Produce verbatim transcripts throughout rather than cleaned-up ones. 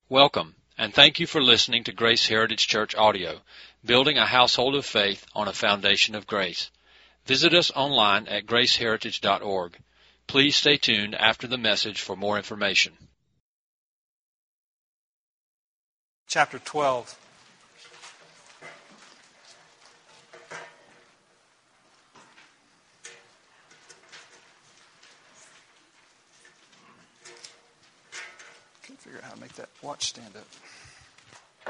Welcome, and thank you for listening to Grace Heritage Church audio, building a household of faith on a foundation of grace. Visit us online at grace heritage dot org. Please stay tuned after the message for more information. Chapter twelve. Can't figure out how to make that watch stand up.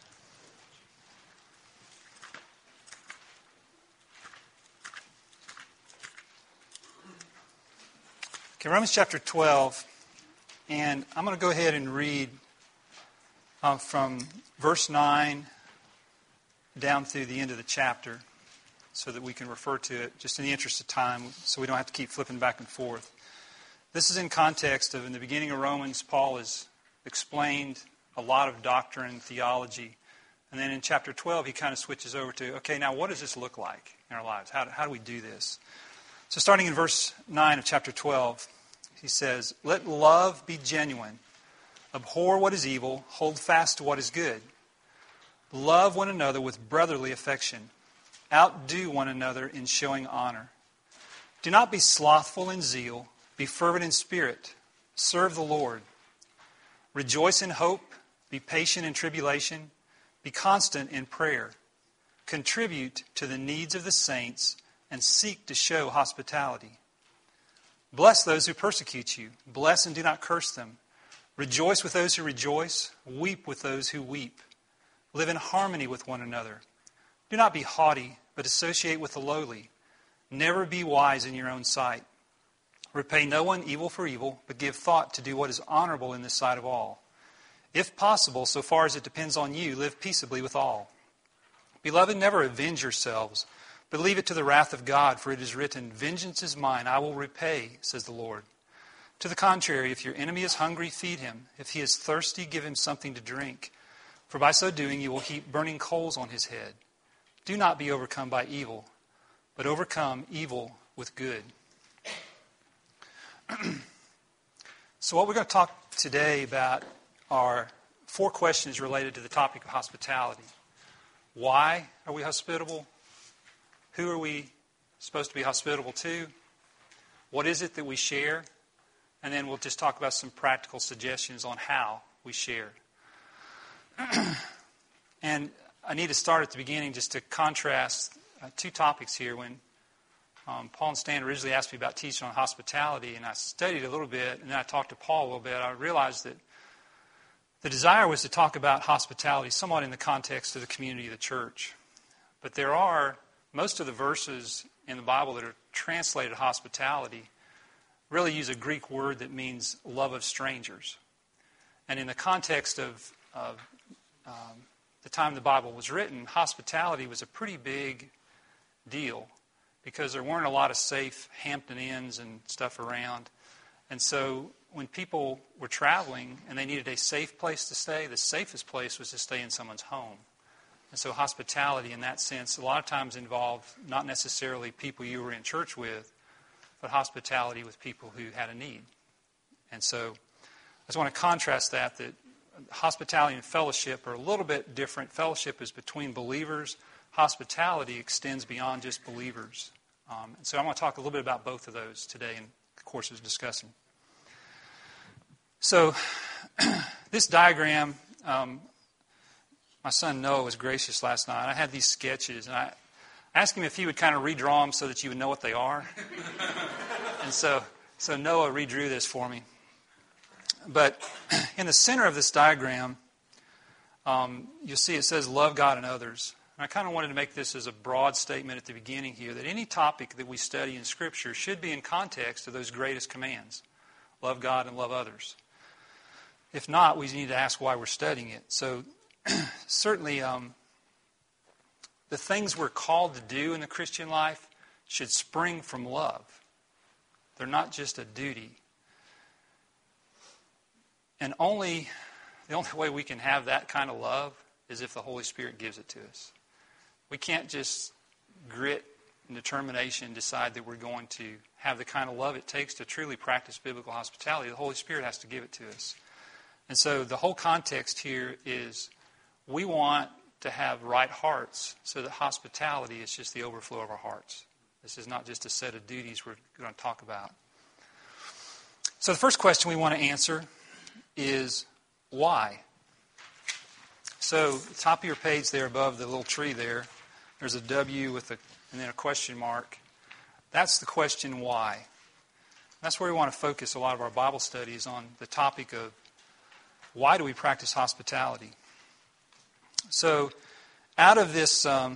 Okay, Romans chapter twelve, and I'm going to go ahead and read uh, from verse nine down through the end of the chapter so that we can refer to it just in the interest of time so we don't have to keep flipping back and forth. This is in context of, in the beginning of Romans, Paul has explained a lot of doctrine, theology, and then in chapter twelve he kind of switches over to, okay, now what does this look like in our lives? How do, how do we do this? So starting in verse nine of chapter twelve, he says, "Let love be genuine. Abhor what is evil. Hold fast to what is good. Love one another with brotherly affection. Outdo one another in showing honor. Do not be slothful in zeal. Be fervent in spirit. Serve the Lord. Rejoice in hope. Be patient in tribulation. Be constant in prayer. Contribute to the needs of the saints and seek to show hospitality. Bless those who persecute you. Bless and do not curse them. Rejoice with those who rejoice. Weep with those who weep. Live in harmony with one another. Do not be haughty, but associate with the lowly. Never be wise in your own sight. Repay no one evil for evil, but give thought to do what is honorable in the sight of all. If possible, so far as it depends on you, live peaceably with all. Beloved, never avenge yourselves, but leave it to the wrath of God, for it is written, 'Vengeance is mine, I will repay,' says the Lord. To the contrary, if your enemy is hungry, feed him. If he is thirsty, give him something to drink. For by so doing, you will heap burning coals on his head. Do not be overcome by evil, but overcome evil with good." So what we're going to talk today about are four questions related to the topic of hospitality. Why are we hospitable? Who are we supposed to be hospitable to? What is it that we share? And then we'll just talk about some practical suggestions on how we share. And I need to start at the beginning just to contrast uh, two topics here. When um, Paul and Stan originally asked me about teaching on hospitality, and I studied a little bit, and then I talked to Paul a little bit, I realized that the desire was to talk about hospitality somewhat in the context of the community of the church. But there are, most of the verses in the Bible that are translated hospitality really use a Greek word that means love of strangers. And in the context of, of um, the time the Bible was written, hospitality was a pretty big deal because there weren't a lot of safe Hampton Inns and stuff around. And so when people were traveling and they needed a safe place to stay, the safest place was to stay in someone's home. And so hospitality in that sense a lot of times involved not necessarily people you were in church with, but hospitality with people who had a need. And so I just want to contrast that, that hospitality and fellowship are a little bit different. Fellowship is between believers. Hospitality extends beyond just believers. Um, and so I want to talk a little bit about both of those today in the course of discussing. So this diagram, um, my son Noah was gracious last night. I had these sketches, and I asked him if he would kind of redraw them so that you would know what they are. And so, so Noah redrew this for me. But in the center of this diagram, um, you'll see it says, "Love God and others." And I kind of wanted to make this as a broad statement at the beginning here, that any topic that we study in Scripture should be in context of those greatest commands. Love God and love others. If not, we need to ask why we're studying it. So certainly um, the things we're called to do in the Christian life should spring from love. They're not just a duty. And only the only way we can have that kind of love is if the Holy Spirit gives it to us. We can't just grit and determination decide that we're going to have the kind of love it takes to truly practice biblical hospitality. The Holy Spirit has to give it to us. And so the whole context here is we want to have right hearts so that hospitality is just the overflow of our hearts. This is not just a set of duties we're going to talk about. So the first question we want to answer is why? So the top of your page there above the little tree there, there's a W with a, and then a question mark. That's the question why. That's where we want to focus a lot of our Bible studies, on the topic of why do we practice hospitality? So out of this um,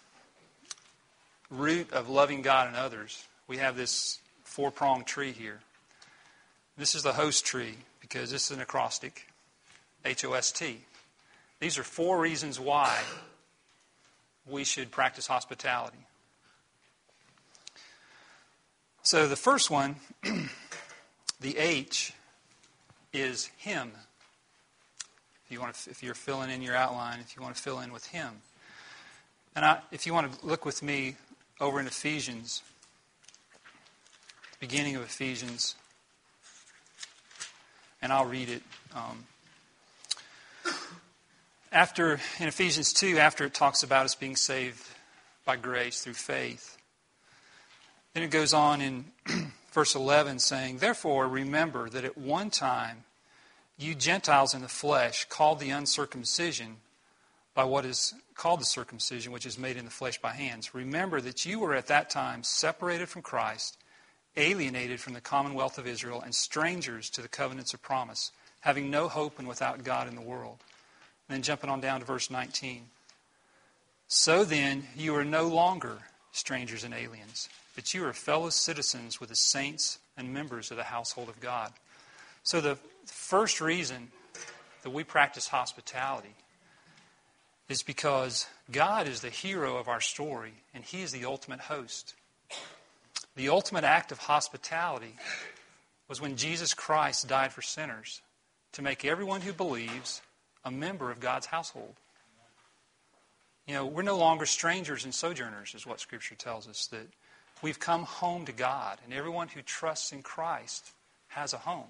root of loving God and others, we have this four-pronged tree here. This is the host tree because this is an acrostic, H O S T. These are four reasons why we should practice hospitality. So the first one, the H, is Him. If you want to, if you're filling in your outline, if you want to fill in with Him. And I, if you want to look with me over in Ephesians, beginning of Ephesians, and I'll read it. Um, after in Ephesians two, after it talks about us being saved by grace through faith, then it goes on in verse eleven saying, "Therefore remember that at one time you Gentiles in the flesh, called the uncircumcision by what is called the circumcision, which is made in the flesh by hands. Remember that you were at that time separated from Christ, alienated from the commonwealth of Israel, and strangers to the covenants of promise, having no hope and without God in the world." And then jumping on down to verse nineteen. "So then you are no longer strangers and aliens, but you are fellow citizens with the saints and members of the household of God." So the first reason that we practice hospitality is because God is the hero of our story, and He is the ultimate host. The ultimate act of hospitality was when Jesus Christ died for sinners, to make everyone who believes a member of God's household. You know, we're no longer strangers and sojourners, is what Scripture tells us, that we've come home to God, and everyone who trusts in Christ has a home.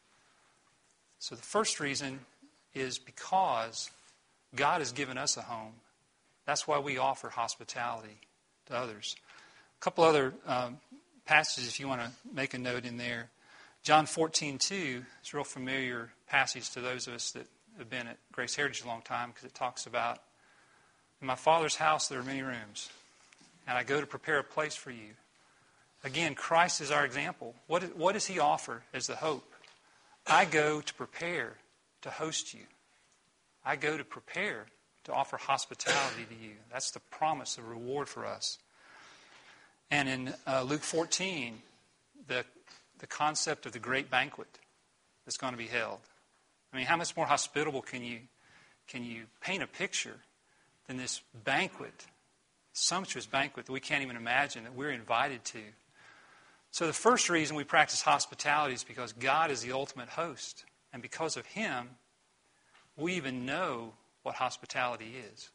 So the first reason is because God has given us a home. That's why we offer hospitality to others. A couple other um, passages, if you want to make a note in there. John fourteen two is a real familiar passage to those of us that have been at Grace Heritage a long time, because it talks about, "In my Father's house there are many rooms, and I go to prepare a place for you." Again, Christ is our example. What, what does He offer as the hope? I go to prepare to host you. I go to prepare to offer hospitality to you. That's the promise, the reward for us. And in uh, Luke fourteen, the, the concept of the great banquet that's going to be held. I mean, how much more hospitable can you, can you paint a picture than this banquet, sumptuous banquet that we can't even imagine, that we're invited to? So the first reason we practice hospitality is because God is the ultimate host. And because of Him, we even know what hospitality is.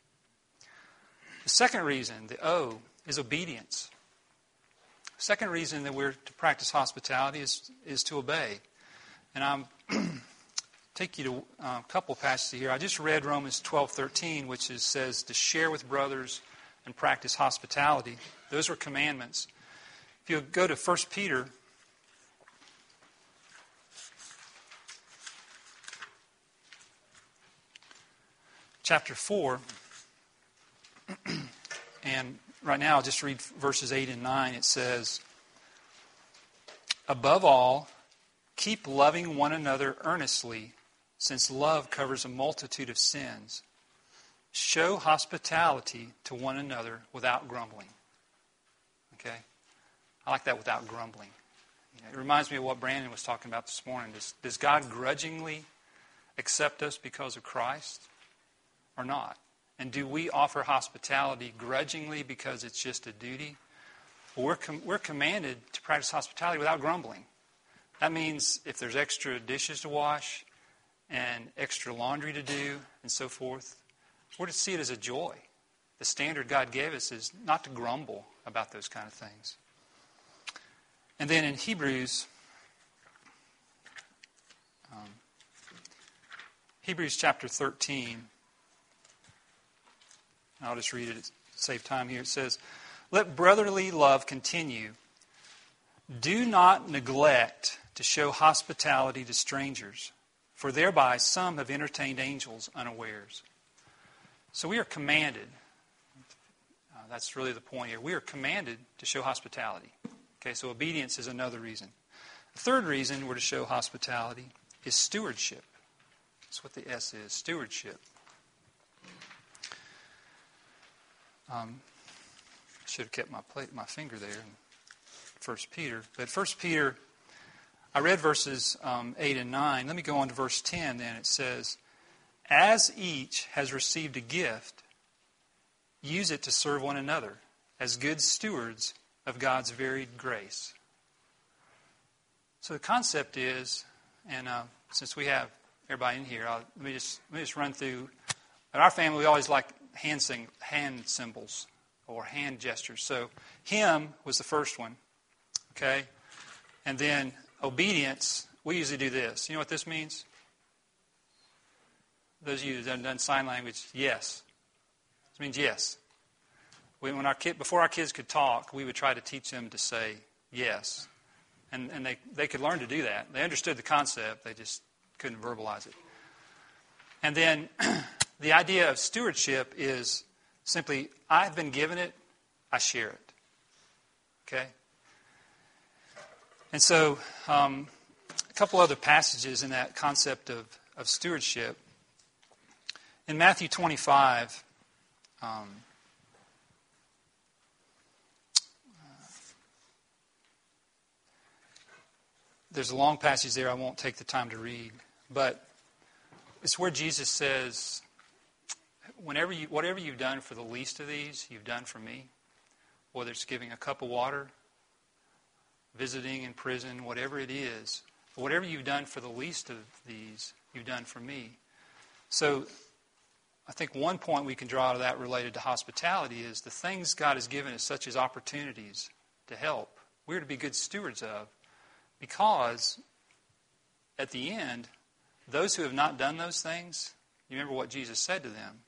The second reason, the O, is obedience. The second reason that we're to practice hospitality is, is to obey. And I'm take you to uh, a couple of passages here. I just read Romans twelve thirteen, which is, says to share with brothers and practice hospitality. Those are commandments. If you go to First Peter, chapter four, and right now I'll just read verses eight and nine. It says, "Above all, keep loving one another earnestly, since love covers a multitude of sins. Show hospitality to one another without grumbling." Okay? I like that, without grumbling. You know, it reminds me of what Brandon was talking about this morning. Does, does God grudgingly accept us because of Christ or not? And do we offer hospitality grudgingly because it's just a duty? Well, we're, com- we're commanded to practice hospitality without grumbling. That means if there's extra dishes to wash and extra laundry to do and so forth, we're to see it as a joy. The standard God gave us is not to grumble about those kind of things. And then in Hebrews, um, Hebrews chapter thirteen. I'll just read it to save time here. It says, "Let brotherly love continue. Do not neglect to show hospitality to strangers, for thereby some have entertained angels unawares." So we are commanded, uh, that's really the point here, we are commanded to show hospitality. Okay, so obedience is another reason. The third reason we're to show hospitality is stewardship. That's what the S is, stewardship. Um, should have kept my plate, my finger there in First Peter. But First Peter, I read verses um, eight and nine. Let me go on to verse ten then. It says, "As each has received a gift, use it to serve one another as good stewards of God's varied grace." So the concept is, and uh, since we have everybody in here, I'll, let me just let me just run through. In our family, we always like hand sing, hand symbols or hand gestures. So him was the first one, okay, and then obedience. We usually do this. You know what this means? Those of you that have done sign language, yes. This means yes. We, when our kid, before our kids could talk, we would try to teach them to say yes. And, and they, they could learn to do that. They understood the concept. They just couldn't verbalize it. And then the idea of stewardship is simply, I've been given it, I share it. Okay? And so um, a couple other passages in that concept of, of stewardship. In Matthew twenty-five, um, there's a long passage there I won't take the time to read, but it's where Jesus says, "Whenever you, whatever you've done for the least of these, you've done for me." Whether it's giving a cup of water, visiting in prison, whatever it is, whatever you've done for the least of these, you've done for me. So I think one point we can draw out of that related to hospitality is the things God has given us, such as opportunities to help, we're to be good stewards of, because at the end, those who have not done those things, you remember what Jesus said to them.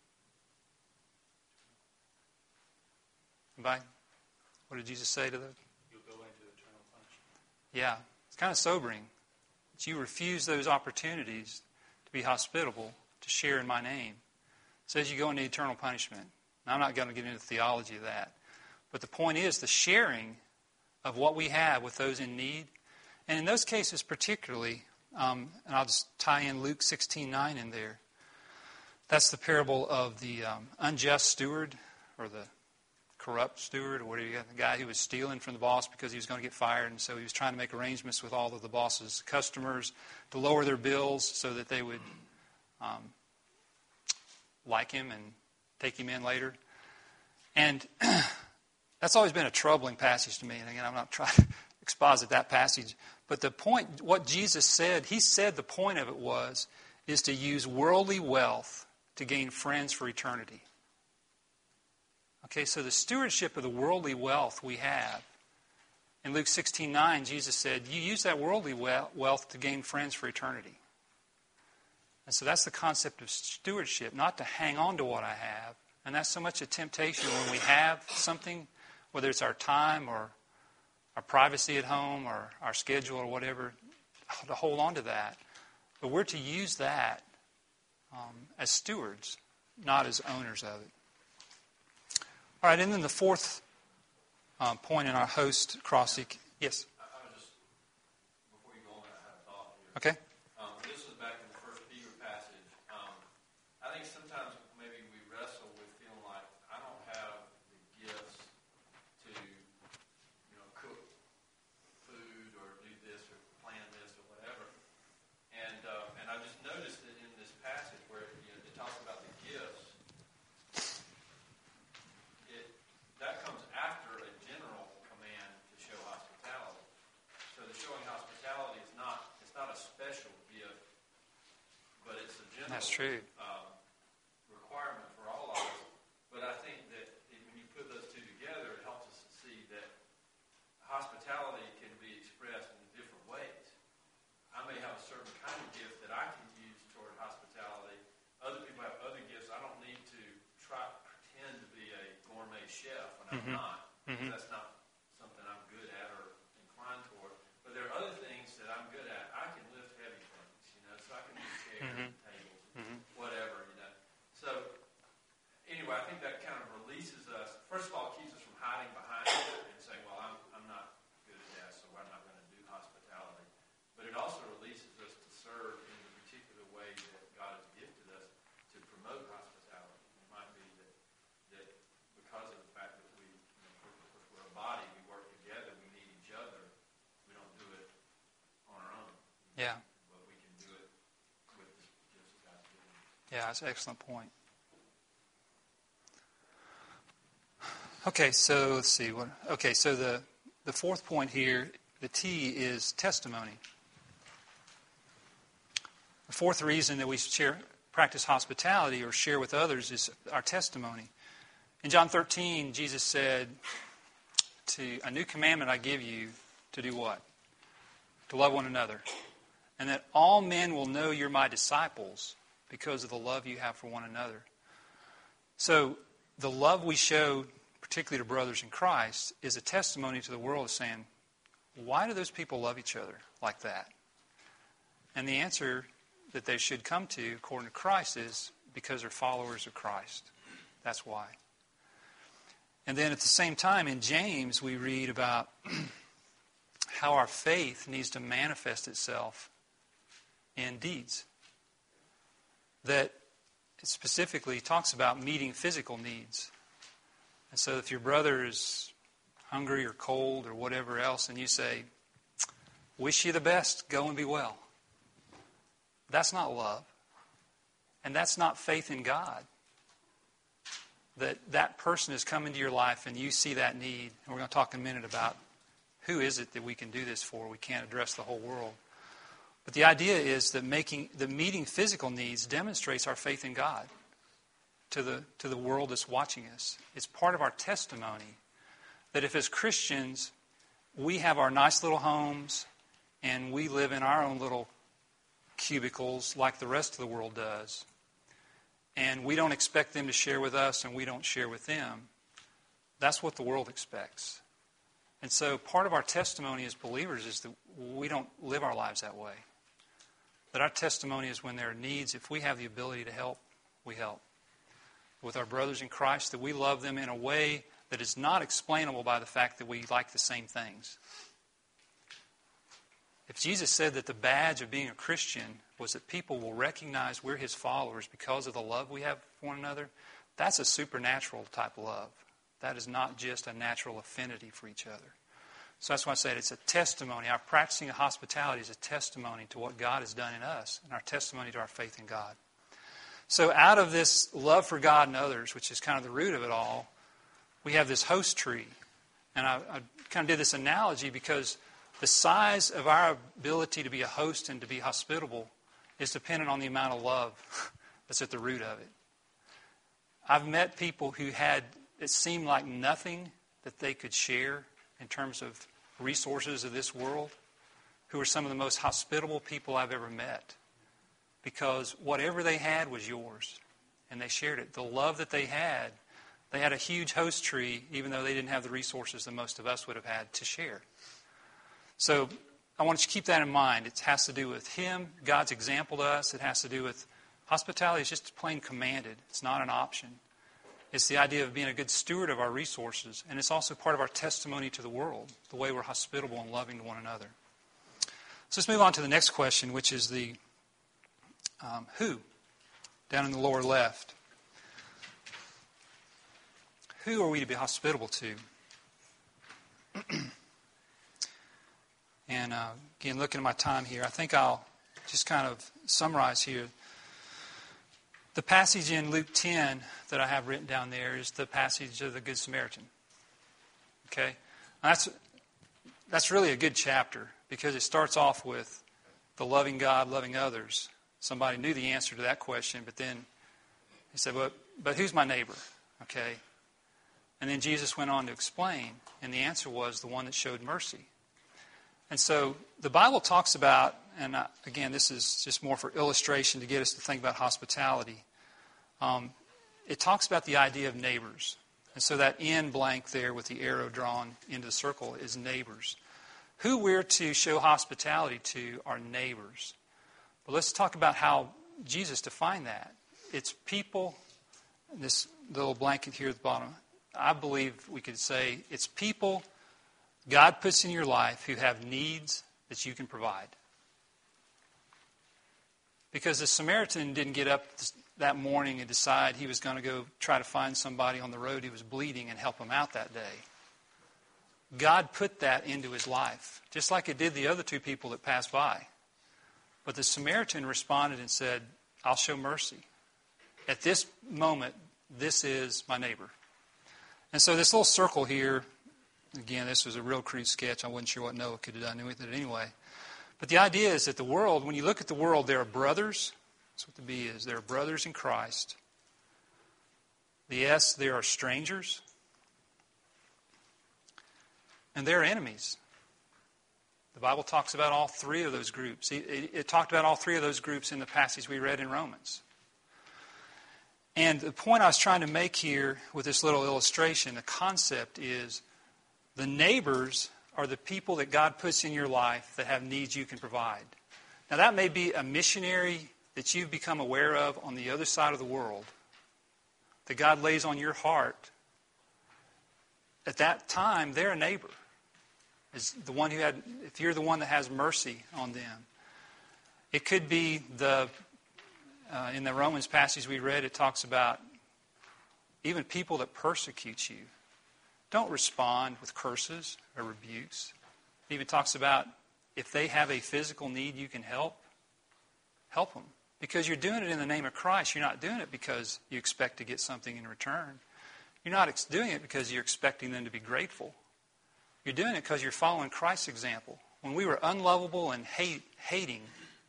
Anybody? What did Jesus say to them? You'll go into eternal punishment. Yeah, it's kind of sobering that you refuse those opportunities to be hospitable, to share in my name. It says you go into eternal punishment. Now, I'm not going to get into the theology of that. But the point is the sharing of what we have with those in need. And in those cases particularly, um, and I'll just tie in Luke sixteen nine in there. That's the parable of the um, unjust steward, or the corrupt steward, or whatever you got, the guy who was stealing from the boss because he was going to get fired, and so he was trying to make arrangements with all of the boss's customers to lower their bills so that they would um, like him and take him in later. And that's always been a troubling passage to me. And again, I'm not trying to exposit that passage, but the point, what Jesus said, he said the point of it was, is to use worldly wealth to gain friends for eternity. Okay, so the stewardship of the worldly wealth we have. In Luke sixteen nine, Jesus said, you use that worldly wealth to gain friends for eternity. And so that's the concept of stewardship, not to hang on to what I have. And that's so much a temptation when we have something, whether it's our time or our privacy at home or our schedule or whatever, to hold on to that. But we're to use that um, as stewards, not as owners of it. All right, and then the fourth uh, point in our host cross. Yes? I, I was just, before you go on, I had a thought here. Okay. Um, this was back in the First Peter passage. Um, I think sometimes maybe we wrestle with feeling like I don't have the gifts to, you know, cook food or do this or plan this or whatever. And uh, and I just noticed that in this passage where you know, it talks about the gifts, it that comes after a general command to show hospitality. So the showing hospitality is not it's not a special gift, but it's a general That's true. um, requirement for all of us. But I think that it, when you put those two together, it helps us to see that hospitality can be expressed in different ways. I may have a certain kind of gift that I can use toward hospitality I'm Mhm. not. Mhm. That's not something I'm good at or inclined toward. But there are other things that I'm good at. I can lift heavy things, you know, so I can move chairs Mhm. and tables, Mhm. whatever, you know. So anyway, I think that kind of releases us. First of all, it keeps us from hiding behind it and saying, well, I'm, I'm not good at that, so I'm not going to do hospitality. But it also releases us to serve in the particular way that God has gifted us to promote hospitality. It might be that, that because of the fact that we, you know, we're, we're a body, we work together, we need each other, we don't do it on our own. Yeah. But we can do it with the gifts that God's given us. Yeah, that's an excellent point. Okay, so let's see. What? Okay, so the, the fourth point here, the T is testimony. The fourth reason that we share, practice hospitality or share with others is our testimony. In John thirteen, Jesus said, "To a new commandment I give you, to do what? To love one another. And that all men will know you're my disciples because of the love you have for one another." So the love we show, particularly to brothers in Christ, is a testimony to the world saying, why do those people love each other like that? And the answer that they should come to, according to Christ, is because they're followers of Christ. That's why. And then at the same time, in James, we read about how our faith needs to manifest itself in deeds. That it specifically talks about meeting physical needs. And so if your brother is hungry or cold or whatever else, and you say, wish you the best, go and be well. That's not love. And that's not faith in God. That that person has come into your life and you see that need. And we're going to talk in a minute about who is it that we can do this for. We can't address the whole world. But the idea is that making the meeting physical needs demonstrates our faith in God to the to the world that's watching us. It's part of our testimony that if as Christians we have our nice little homes and we live in our own little cubicles like the rest of the world does, and we don't expect them to share with us and we don't share with them, that's what the world expects. And so part of our testimony as believers is that we don't live our lives that way. That our testimony is when there are needs, if we have the ability to help, we help. With our brothers in Christ, that we love them in a way that is not explainable by the fact that we like the same things. If Jesus said that the badge of being a Christian was that people will recognize we're His followers because of the love we have for one another, that's a supernatural type of love. That is not just a natural affinity for each other. So that's why I said it's a testimony. Our practicing of hospitality is a testimony to what God has done in us and our testimony to our faith in God. So out of this love for God and others, which is kind of the root of it all, we have this host tree. And I, I kind of did this analogy because the size of our ability to be a host and to be hospitable is dependent on the amount of love that's at the root of it. I've met people who had, it seemed like nothing that they could share in terms of resources of this world, who are some of the most hospitable people I've ever met. Because whatever they had was yours, and they shared it. The love that they had, they had a huge host tree, even though they didn't have the resources that most of us would have had to share. So I want you to keep that in mind. It has to do with Him, God's example to us. It has to do with hospitality is just plain commanded. It's not an option. It's the idea of being a good steward of our resources, and it's also part of our testimony to the world, the way we're hospitable and loving to one another. So let's move on to the next question, which is the um, who, down in the lower left. Who are we to be hospitable to? And uh, again, looking at my time here, I think I'll just kind of summarize here. The passage in Luke ten that I have written down there is the passage of the Good Samaritan. Okay? And that's that's really a good chapter because it starts off with the loving God, loving others. Somebody knew the answer to that question, but then he said, but, but who's my neighbor? Okay? And then Jesus went on to explain, and the answer was the one that showed mercy. And so the Bible talks about, and I, again, this is just more for illustration to get us to think about hospitality. Um, it talks about the idea of neighbors. And so that in blank there with the arrow drawn into the circle is neighbors. Who we're to show hospitality to are neighbors. But let's talk about how Jesus defined that. It's people, this little blanket here at the bottom, I believe we could say it's people God puts in your life who have needs that you can provide. Because the Samaritan didn't get up that morning and decide he was going to go try to find somebody on the road who was bleeding and help him out that day. God put that into his life, just like it did the other two people that passed by. But the Samaritan responded and said, I'll show mercy. At this moment, this is my neighbor. And so this little circle here, again, this was a real crude sketch. I wasn't sure what Noah could have done with it anyway. But the idea is that the world, when you look at the world, there are brothers. That's what the B is. There are brothers in Christ. The S, there are strangers. And there are enemies. The Bible talks about all three of those groups. It, it, it talked about all three of those groups in the passage we read in Romans. And the point I was trying to make here with this little illustration, the concept is the neighbors are the people that God puts in your life that have needs you can provide. Now that may be a missionary that you've become aware of on the other side of the world, that God lays on your heart. At that time, they're a neighbor. Is the one who had, if you're the one that has mercy on them. It could be the, uh, in the Romans passage we read, it talks about even people that persecute you. Don't respond with curses or rebukes. It even talks about if they have a physical need you can help, help them. Because you're doing it in the name of Christ. You're not doing it because you expect to get something in return. You're not ex- doing it because you're expecting them to be grateful. You're doing it because you're following Christ's example. When we were unlovable and hate, hating,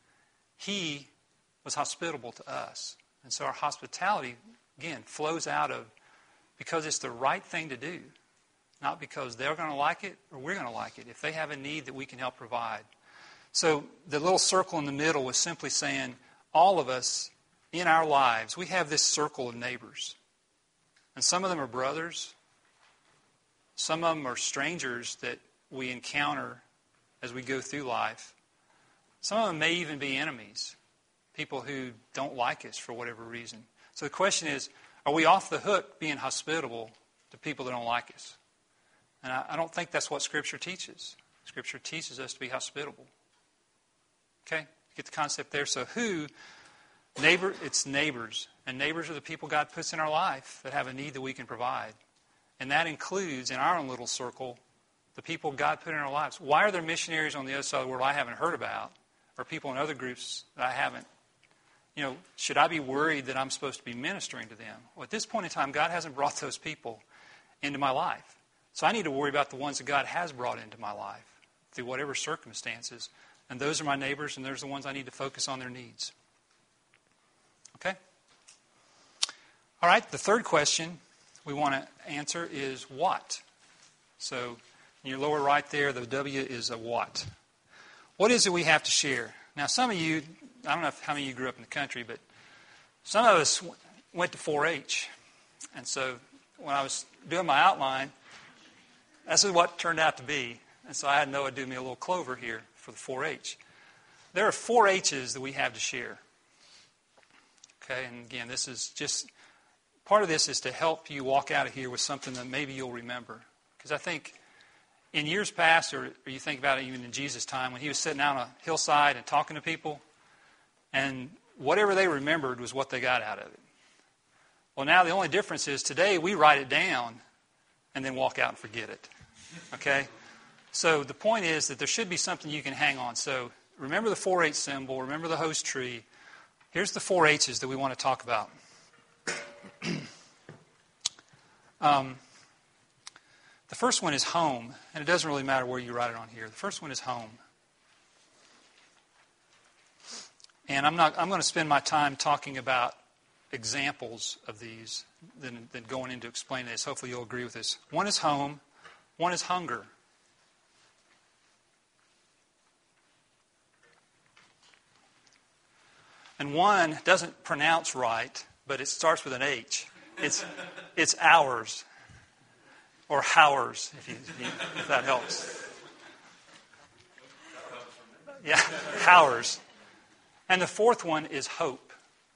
He was hospitable to us. And so our hospitality, again, flows out of because it's the right thing to do. Not because they're going to like it or we're going to like it. If they have a need that we can help provide. So the little circle in the middle was simply saying all of us in our lives, we have this circle of neighbors. And some of them are brothers. Some of them are strangers that we encounter as we go through life. Some of them may even be enemies. People who don't like us for whatever reason. So the question is, are we off the hook being hospitable to people that don't like us? And I, I don't think that's what Scripture teaches. Scripture teaches us to be hospitable. Okay? Get the concept there. So who? Neighbor, it's neighbors. And neighbors are the people God puts in our life that have a need that we can provide. And that includes, in our own little circle, the people God put in our lives. Why are there missionaries on the other side of the world I haven't heard about? Or people in other groups that I haven't? You know, should I be worried that I'm supposed to be ministering to them? Well, at this point in time, God hasn't brought those people into my life. So I need to worry about the ones that God has brought into my life through whatever circumstances. And those are my neighbors, and those are the ones I need to focus on their needs. Okay? All right, the third question we want to answer is what? So in your lower right there, the W is a what. What is it we have to share? Now, some of you, I don't know if, how many of you grew up in the country, but some of us w- went to four H. And so when I was doing my outline, this is what it turned out to be. And so I had Noah do me a little clover here for the four H. There are four H's that we have to share. Okay, and again, this is just, part of this is to help you walk out of here with something that maybe you'll remember. Because I think in years past, or, or you think about it even in Jesus' time, when he was sitting out on a hillside and talking to people, and whatever they remembered was what they got out of it. Well, now the only difference is today we write it down and then walk out and forget it. Okay? So the point is that there should be something you can hang on. So remember the four H symbol, remember the host tree. Here's the four H's that we want to talk about. um, the first one is home, and it doesn't really matter where you write it on here. The first one is home. And I'm not. I'm going to spend my time talking about examples of these than, than going into explaining this. Hopefully you'll agree with this. One is home. One is hunger. And one doesn't pronounce right, but it starts with an H. It's it's ours. or Howers, if, you, if, you, if that helps. Yeah, Howers. And the fourth one is hope.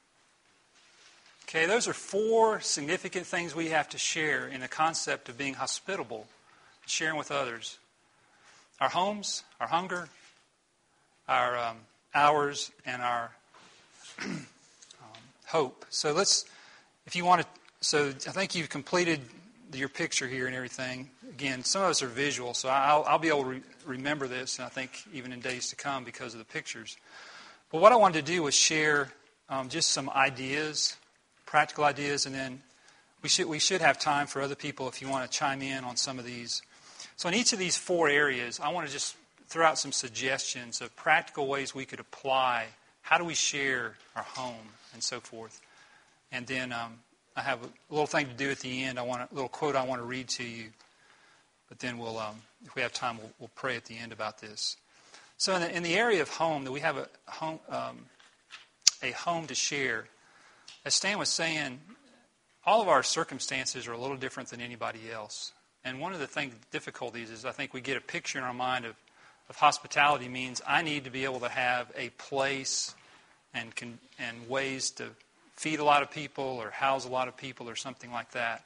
Okay, those are four significant things we have to share in the concept of being hospitable, sharing with others. Our homes, our hunger, our um, hours, and our um, hope. So let's, if you want to, so I think you've completed your picture here and everything. Again, some of us are visual, so I'll, I'll be able to re- remember this, and I think even in days to come because of the pictures. But what I wanted to do was share um, just some ideas, practical ideas, and then we should we should have time for other people if you want to chime in on some of these. So in each of these four areas, I want to just throw out some suggestions of practical ways we could apply. How do we share our home and so forth? And then um, I have a little thing to do at the end. I want a little quote I want to read to you. But then we'll, um, if we have time, we'll, we'll pray at the end about this. So in the, in the area of home, that we have a home, um, a home to share. As Stan was saying, all of our circumstances are a little different than anybody else. And one of the thing, difficulties is I think we get a picture in our mind of, of hospitality means I need to be able to have a place and can, and ways to feed a lot of people or house a lot of people or something like that.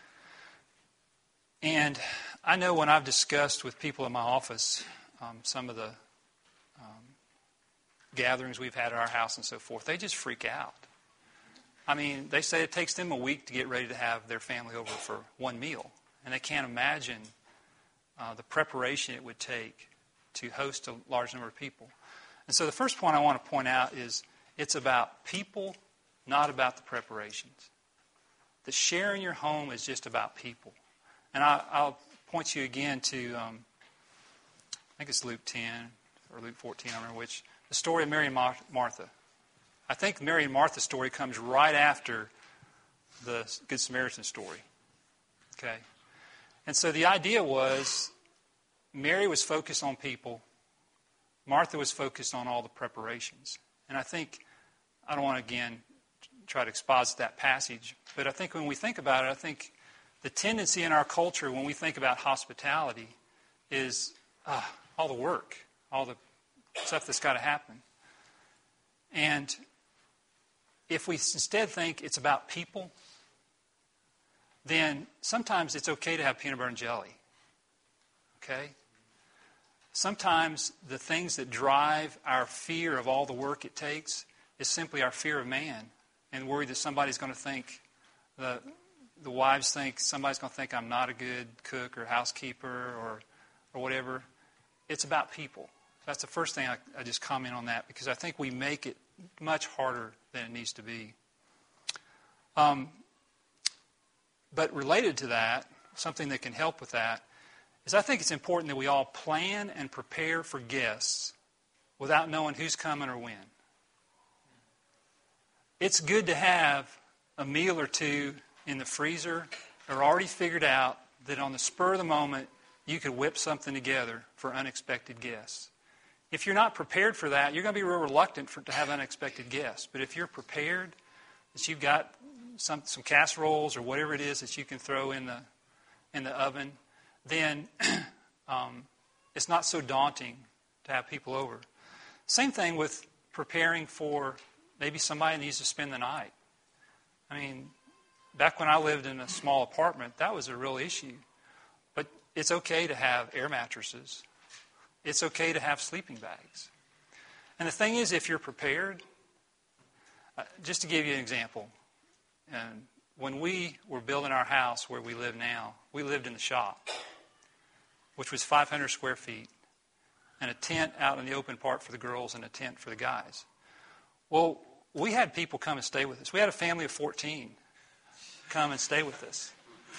And I know when I've discussed with people in my office um, some of the um, gatherings we've had at our house and so forth, they just freak out. I mean, they say it takes them a week to get ready to have their family over for one meal. And they can't imagine uh, the preparation it would take to host a large number of people. And so the first point I want to point out is it's about people, not about the preparations. The sharing your home is just about people. And I, I'll point you again to, um, I think it's Luke ten or Luke fourteen, I don't remember which, the story of Mary and Mar- Martha. I think Mary and Martha's story comes right after the Good Samaritan story. Okay? And so the idea was Mary was focused on people. Martha was focused on all the preparations. And I think, I don't want to, again, try to exposit that passage, but I think when we think about it, I think the tendency in our culture when we think about hospitality is uh, all the work, all the stuff that's got to happen. And if we instead think it's about people, then sometimes it's okay to have peanut butter and jelly. Okay? Sometimes the things that drive our fear of all the work it takes is simply our fear of man and worry that somebody's going to think, the, the wives think somebody's going to think I'm not a good cook or housekeeper or, or whatever. It's about people. That's the first thing I, I just comment on that because I think we make it much harder than it needs to be. Um, but related to that, something that can help with that, is I think it's important that we all plan and prepare for guests without knowing who's coming or when. It's good to have a meal or two in the freezer or already figured out that on the spur of the moment you could whip something together for unexpected guests. If you're not prepared for that, you're going to be real reluctant for, to have unexpected guests. But if you're prepared, that you've got some, some casseroles or whatever it is that you can throw in the in the oven, then um, it's not so daunting to have people over. Same thing with preparing for maybe somebody needs to spend the night. I mean, back when I lived in a small apartment, that was a real issue. But it's okay to have air mattresses. It's okay to have sleeping bags. And the thing is, if you're prepared, uh, just to give you an example, and when we were building our house where we live now, we lived in the shop, which was five hundred square feet, and a tent out in the open part for the girls and a tent for the guys. Well, we had people come and stay with us. We had a family of fourteen come and stay with us.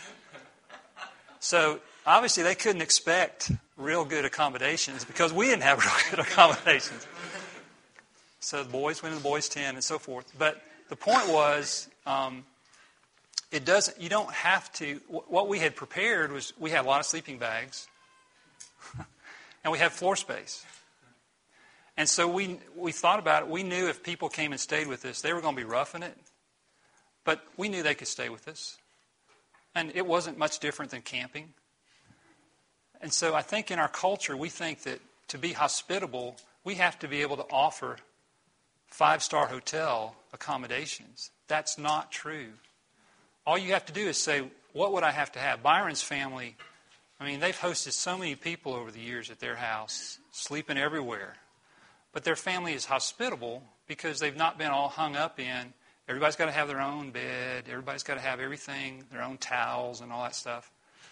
So obviously they couldn't expect real good accommodations because we didn't have real good accommodations. So the boys went in the boys' tent and so forth. But the point was, um, it doesn't. You don't have to. What we had prepared was we had a lot of sleeping bags, and we had floor space. And so we we thought about it. We knew if people came and stayed with us, they were going to be roughing it, but we knew they could stay with us. And it wasn't much different than camping. And so I think in our culture, we think that to be hospitable, we have to be able to offer five-star hotel accommodations. That's not true. All you have to do is say, what would I have to have? Byron's family, I mean, they've hosted so many people over the years at their house, sleeping everywhere. But their family is hospitable because they've not been all hung up in, everybody's got to have their own bed, everybody's got to have everything, their own towels and all that stuff.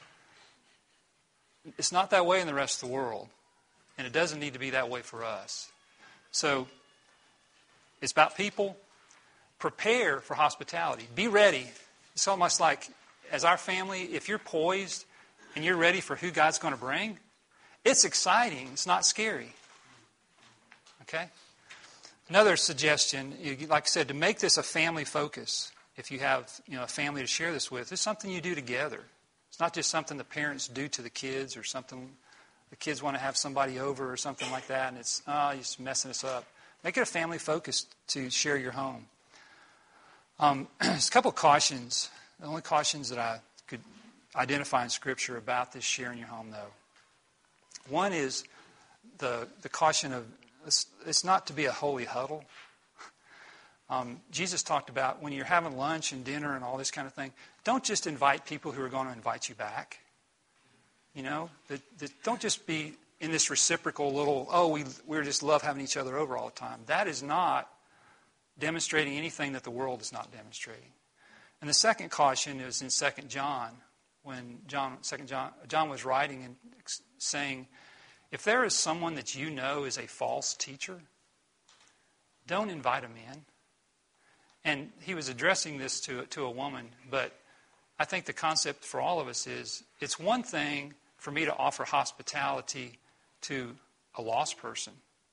It's not that way in the rest of the world. And it doesn't need to be that way for us. So, it's about people. Prepare for hospitality. Be ready. It's almost like, as our family, if you're poised and you're ready for who God's going to bring, it's exciting. It's not scary. Okay? Another suggestion, like I said, to make this a family focus, if you have you know, a family to share this with, it's something you do together. It's not just something the parents do to the kids or something the kids want to have somebody over or something like that, and it's, oh, you're just messing us up. Make it a family focus to share your home. Um, there's a couple of cautions. The only cautions that I could identify in Scripture about this sharing your home, though. One is the the caution of it's, it's not to be a holy huddle. Um, Jesus talked about when you're having lunch and dinner and all this kind of thing, don't just invite people who are going to invite you back. You know, that, that don't just be in this reciprocal little, oh, we we just love having each other over all the time. That is not demonstrating anything that the world is not demonstrating. And the second caution is in Second John, when John, Second John, John was writing and saying, if there is someone that you know is a false teacher, don't invite him in. And he was addressing this to, to a woman, but I think the concept for all of us is, it's one thing for me to offer hospitality to a lost person.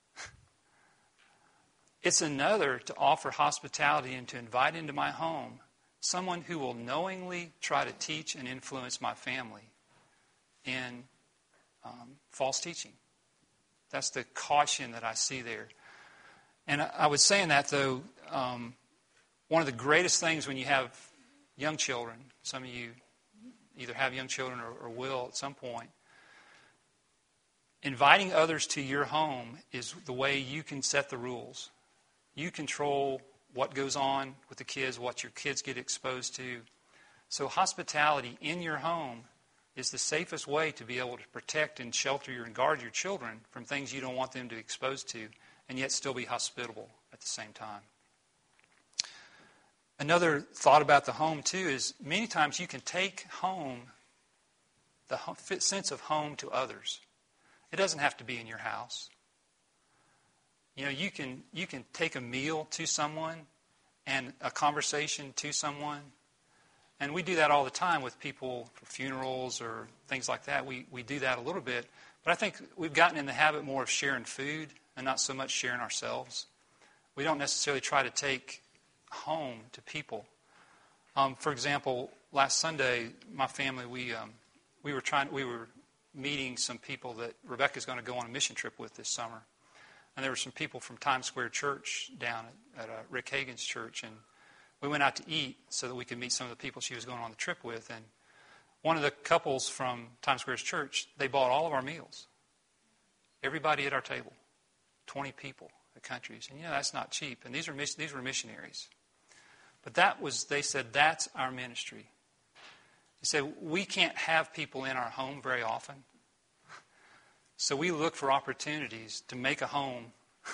It's another to offer hospitality and to invite into my home someone who will knowingly try to teach and influence my family in um, false teaching. That's the caution that I see there. And I, I would say in that, though, um, one of the greatest things when you have young children, some of you either have young children or, or will at some point, inviting others to your home is the way you can set the rules. You control what goes on with the kids, what your kids get exposed to. So hospitality in your home is the safest way to be able to protect and shelter your and guard your children from things you don't want them to be exposed to, and yet still be hospitable at the same time. Another thought about the home, too, is many times you can take home, the sense of home to others. It doesn't have to be in your house. You know, you can you can take a meal to someone and a conversation to someone. And we do that all the time with people for funerals or things like that. We, we do that a little bit. But I think we've gotten in the habit more of sharing food and not so much sharing ourselves. We don't necessarily try to take home to people. Um, for example, last Sunday, my family, we um, we were trying we were meeting some people that Rebecca's going to go on a mission trip with this summer. And there were some people from Times Square Church down at, at uh, Rick Hagan's church, and we went out to eat so that we could meet some of the people she was going on the trip with. And one of the couples from Times Square's church, they bought all of our meals. Everybody at our table, twenty people at Countries, and you know that's not cheap. And these are these were missionaries, but that was they said that's our ministry. They said we can't have people in our home very often. So we look for opportunities to make a home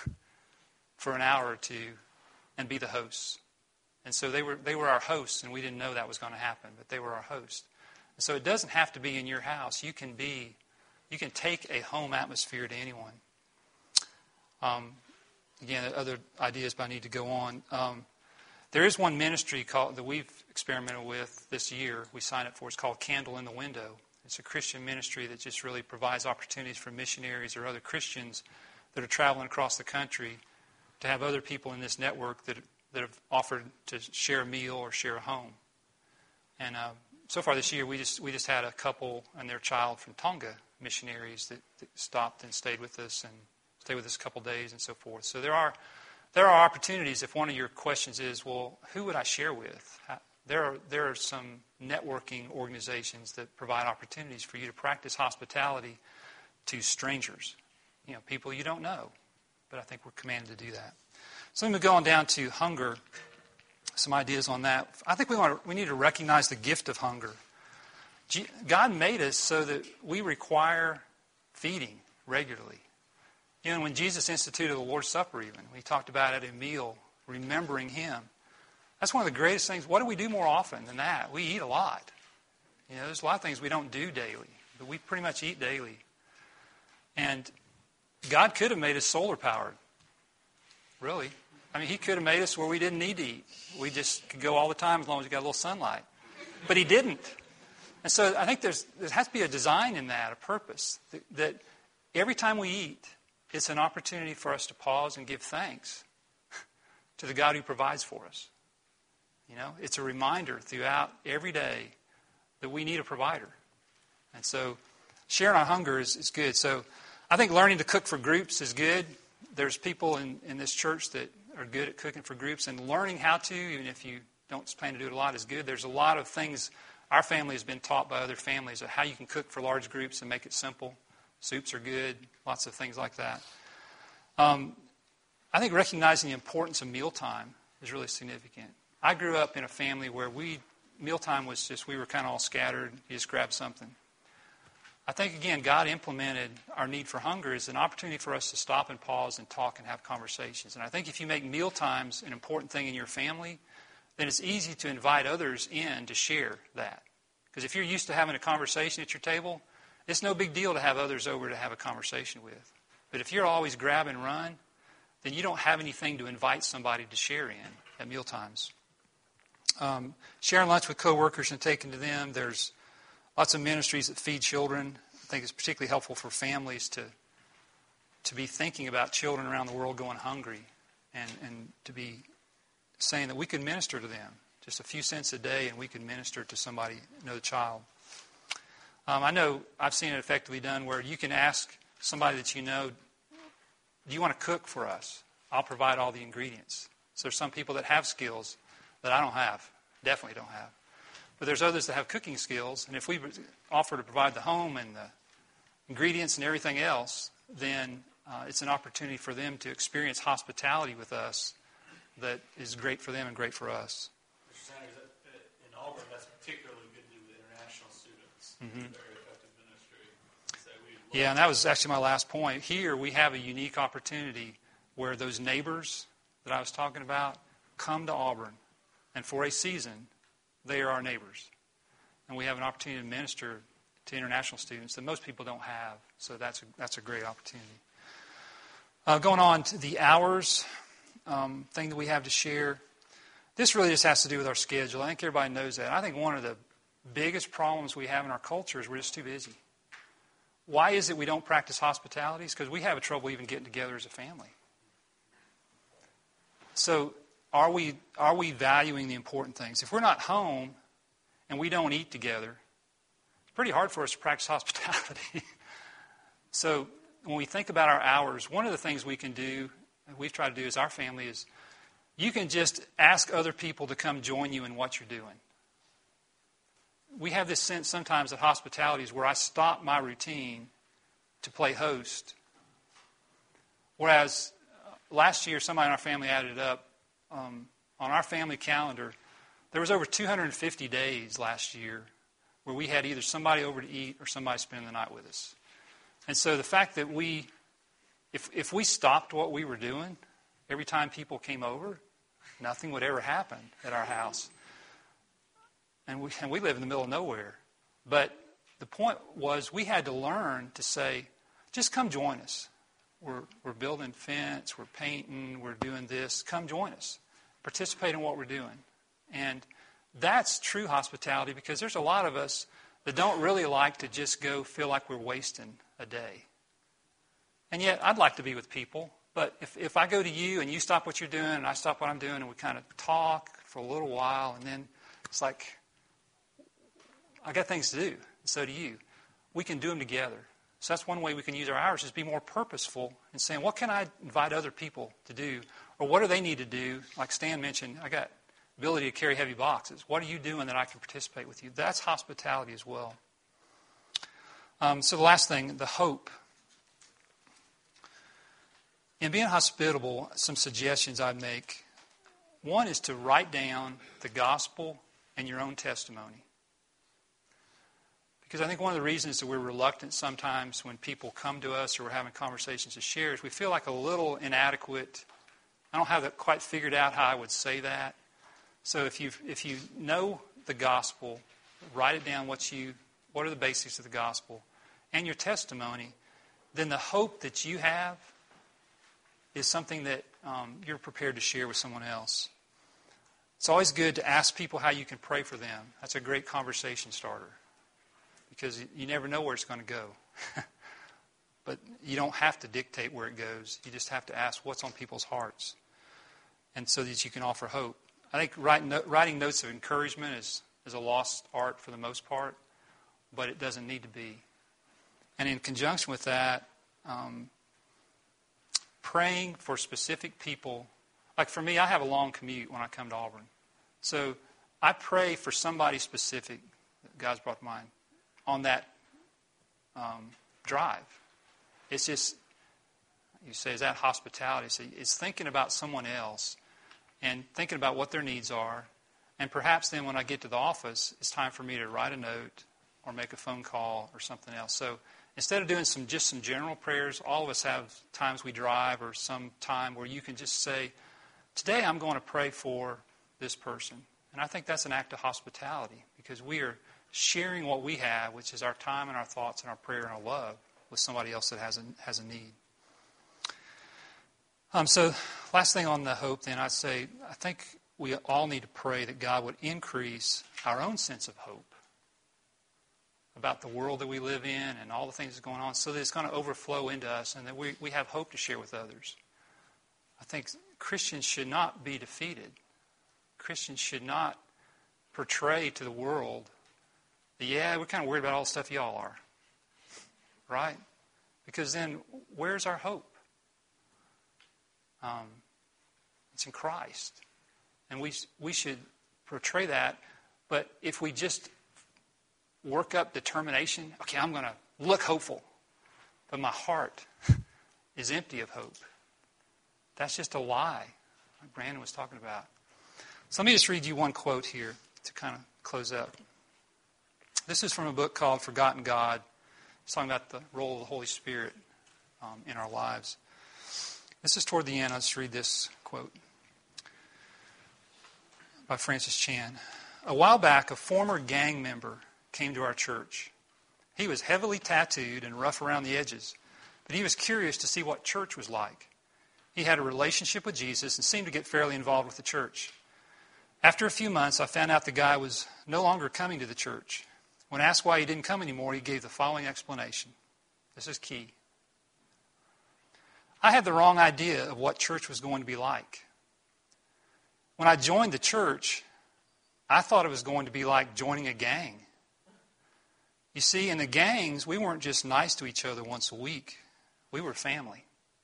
for an hour or two and be the hosts. And so they were they were our hosts, and we didn't know that was going to happen, but they were our hosts. And so it doesn't have to be in your house. You can be, you can take a home atmosphere to anyone. Um, again, other ideas, but I need to go on. Um, there is one ministry called that we've experimented with this year. We signed up for. It's called Candle in the Window. It's a Christian ministry that just really provides opportunities for missionaries or other Christians that are traveling across the country to have other people in this network that that have offered to share a meal or share a home. And uh, so far this year, we just we just had a couple and their child from Tonga missionaries that, that stopped and stayed with us and stayed with us a couple days and so forth. So there are there are opportunities. If one of your questions is, well, who would I share with? How, there are there are some networking organizations that provide opportunities for you to practice hospitality to strangers, you know, people you don't know. But I think we're commanded to do that. So let me go on down to hunger. Some ideas on that. I think we want to, we need to recognize the gift of hunger. God made us so that we require feeding regularly. You know, when Jesus instituted the Lord's Supper even, we talked about at a meal, remembering Him. That's one of the greatest things. What do we do more often than that? We eat a lot. You know, there's a lot of things we don't do daily, but we pretty much eat daily. And God could have made us solar powered. Really. I mean, He could have made us where we didn't need to eat. We just could go all the time as long as we got a little sunlight. But He didn't. And so I think there's there has to be a design in that, a purpose, that, that every time we eat, it's an opportunity for us to pause and give thanks to the God who provides for us. You know, it's a reminder throughout every day that we need a provider. And so sharing our hunger is, is good. So I think learning to cook for groups is good. There's people in, in this church that are good at cooking for groups, and learning how to, even if you don't plan to do it a lot, is good. There's a lot of things our family has been taught by other families of how you can cook for large groups and make it simple. Soups are good, lots of things like that. Um, I think recognizing the importance of mealtime is really significant. I grew up in a family where we mealtime was just, we were kind of all scattered. You just grabbed something. I think, again, God implemented our need for hunger as an opportunity for us to stop and pause and talk and have conversations. And I think if you make meal times an important thing in your family, then it's easy to invite others in to share that. Because if you're used to having a conversation at your table, it's no big deal to have others over to have a conversation with. But if you're always grab and run, then you don't have anything to invite somebody to share in at meal times. Um, sharing lunch with coworkers and taking to them. There's lots of ministries that feed children. I think it's particularly helpful for families to to be thinking about children around the world going hungry, and, and to be saying that we can minister to them. Just a few cents a day, and we can minister to somebody, another child. Um, I know I've seen it effectively done where you can ask somebody that you know, do you want to cook for us? I'll provide all the ingredients. So there's some people that have skills that I don't have, definitely don't have. But there's others that have cooking skills, and if we offer to provide the home and the ingredients and everything else, then uh, it's an opportunity for them to experience hospitality with us that is great for them and great for us. Mister Sanders, in Auburn, that's particularly good to do with international students. Mm-hmm. Very effective ministry. So yeah, and that was actually my last point. Here we have a unique opportunity where those neighbors that I was talking about come to Auburn, and for a season, they are our neighbors. And we have an opportunity to minister to international students that most people don't have. So that's a, that's a great opportunity. Uh, going on to the hours um, thing that we have to share. This really just has to do with our schedule. I think everybody knows that. I think one of the biggest problems we have in our culture is we're just too busy. Why is it we don't practice hospitality? It's because we have a trouble even getting together as a family. So are we are we valuing the important things? If we're not home and we don't eat together, it's pretty hard for us to practice hospitality. So when we think about our hours, one of the things we can do, we've tried to do as our family, is you can just ask other people to come join you in what you're doing. We have this sense sometimes that hospitality is where I stop my routine to play host. Whereas last year, somebody in our family added it up. Um, on our family calendar, there was over two hundred fifty days last year where we had either somebody over to eat or somebody spend the night with us. And so the fact that we, if if we stopped what we were doing every time people came over, nothing would ever happen at our house. And we and we live in the middle of nowhere. But the point was we had to learn to say, just come join us. We're we're building fence, we're painting, we're doing this. Come join us. Participate in what we're doing. And that's true hospitality, because there's a lot of us that don't really like to just go feel like we're wasting a day. And yet I'd like to be with people. But if, if I go to you and you stop what you're doing and I stop what I'm doing and we kind of talk for a little while, and then it's like, I got things to do, and so do you. We can do them together. So that's one way we can use our hours, is be more purposeful in saying, what can I invite other people to do? Or what do they need to do? Like Stan mentioned, I got ability to carry heavy boxes. What are you doing that I can participate with you? That's hospitality as well. Um, so the last thing, the hope. In being hospitable, some suggestions I'd make. One is to write down the gospel and your own testimony. Because I think one of the reasons that we're reluctant sometimes when people come to us or we're having conversations to share is we feel like a little inadequate. I don't have it quite figured out how I would say that. So if you if you know the gospel, write it down. What you what are the basics of the gospel and your testimony, then the hope that you have is something that um, you're prepared to share with someone else. It's always good to ask people how you can pray for them. That's a great conversation starter because you never know where it's going to go. But you don't have to dictate where it goes. You just have to ask what's on people's hearts, and so that you can offer hope. I think writing, writing notes of encouragement is, is a lost art for the most part, but it doesn't need to be. And in conjunction with that, um, praying for specific people. Like for me, I have a long commute when I come to Auburn. So I pray for somebody specific that God's brought to mind on that um, drive. It's just, you say, is that hospitality? So it's thinking about someone else and thinking about what their needs are. And perhaps then when I get to the office, it's time for me to write a note or make a phone call or something else. So instead of doing some just some general prayers, all of us have times we drive or some time where you can just say, today I'm going to pray for this person. And I think that's an act of hospitality because we are sharing what we have, which is our time and our thoughts and our prayer and our love, with somebody else that has a, has a need. Um, so last thing on the hope then, I'd say I think we all need to pray that God would increase our own sense of hope about the world that we live in and all the things that's going on so that it's going to overflow into us and that we, we have hope to share with others. I think Christians should not be defeated. Christians should not portray to the world that, yeah, we're kind of worried about all the stuff y'all are. Right? Because then where's our hope? Um, it's in Christ. And we we should portray that. But if we just work up determination, okay, I'm going to look hopeful, but my heart is empty of hope, that's just a lie, like Brandon was talking about. So let me just read you one quote here to kind of close up. This is from a book called Forgotten God. It's talking about the role of the Holy Spirit um, in our lives. This is toward the end. I'll just read this quote by Francis Chan. A while back, a former gang member came to our church. He was heavily tattooed and rough around the edges, but he was curious to see what church was like. He had a relationship with Jesus and seemed to get fairly involved with the church. After a few months, I found out the guy was no longer coming to the church. When asked why he didn't come anymore, he gave the following explanation. This is key. I had the wrong idea of what church was going to be like. When I joined the church, I thought it was going to be like joining a gang. You see, in the gangs, we weren't just nice to each other once a week. We were family.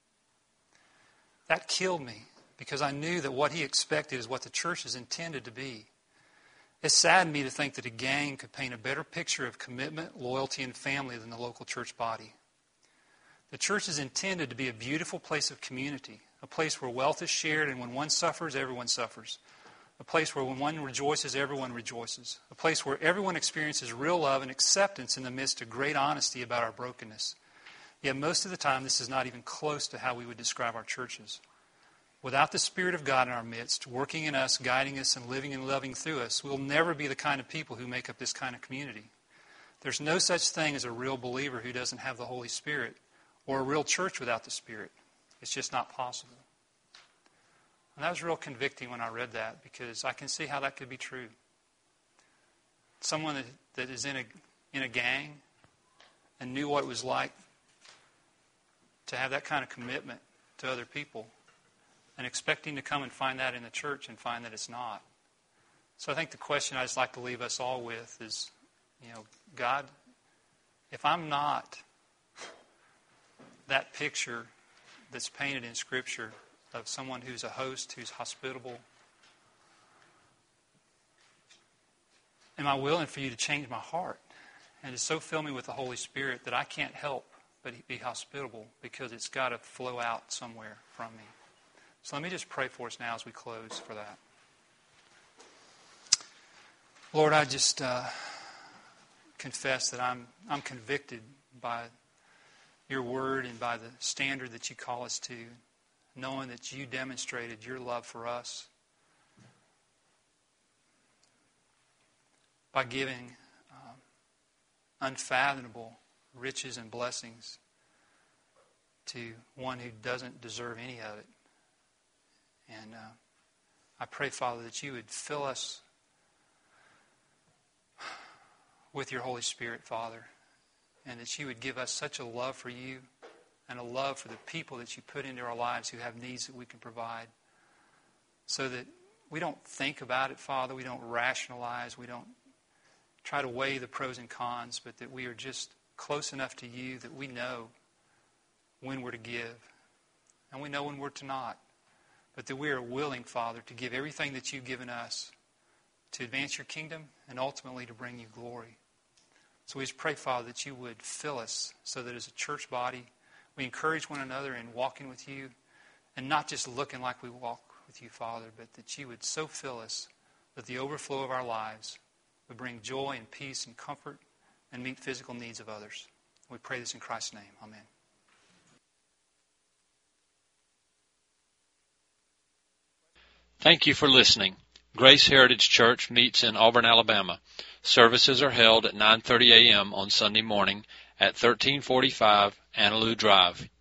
That killed me because I knew that what he expected is what the church is intended to be. It saddened me to think that a gang could paint a better picture of commitment, loyalty, and family than the local church body. The church is intended to be a beautiful place of community, a place where wealth is shared and when one suffers, everyone suffers. A place where when one rejoices, everyone rejoices. A place where everyone experiences real love and acceptance in the midst of great honesty about our brokenness. Yet most of the time, this is not even close to how we would describe our churches. Without the Spirit of God in our midst, working in us, guiding us, and living and loving through us, we'll never be the kind of people who make up this kind of community. There's no such thing as a real believer who doesn't have the Holy Spirit, or a real church without the Spirit. It's just not possible. And that was real convicting when I read that, because I can see how that could be true. Someone that, that is in a in a gang and knew what it was like to have that kind of commitment to other people, and expecting to come and find that in the church and find that it's not. So I think the question I'd just like to leave us all with is, you know, God, if I'm not that picture that's painted in Scripture of someone who's a host, who's hospitable, Am I willing for you to change my heart and to so fill me with the Holy Spirit that I can't help but be hospitable because it's got to flow out somewhere from me? So let me just pray for us now as we close for that. Lord, I just uh, confess that I'm I'm convicted by your word and by the standard that you call us to, knowing that you demonstrated your love for us by giving um, unfathomable riches and blessings to one who doesn't deserve any of it. And uh, I pray, Father, that you would fill us with your Holy Spirit, Father, and that you would give us such a love for you and a love for the people that you put into our lives who have needs that we can provide, so that we don't think about it, Father, we don't rationalize, we don't try to weigh the pros and cons, but that we are just close enough to you that we know when we're to give and we know when we're to not, but that we are willing, Father, to give everything that you've given us to advance your kingdom and ultimately to bring you glory. So we just pray, Father, that you would fill us so that as a church body, we encourage one another in walking with you and not just looking like we walk with you, Father, but that you would so fill us that the overflow of our lives would bring joy and peace and comfort and meet physical needs of others. We pray this in Christ's name. Amen. Thank you for listening. Grace Heritage Church meets in Auburn, Alabama. Services are held at nine thirty a.m. on Sunday morning at thirteen forty-five Annaloo Drive.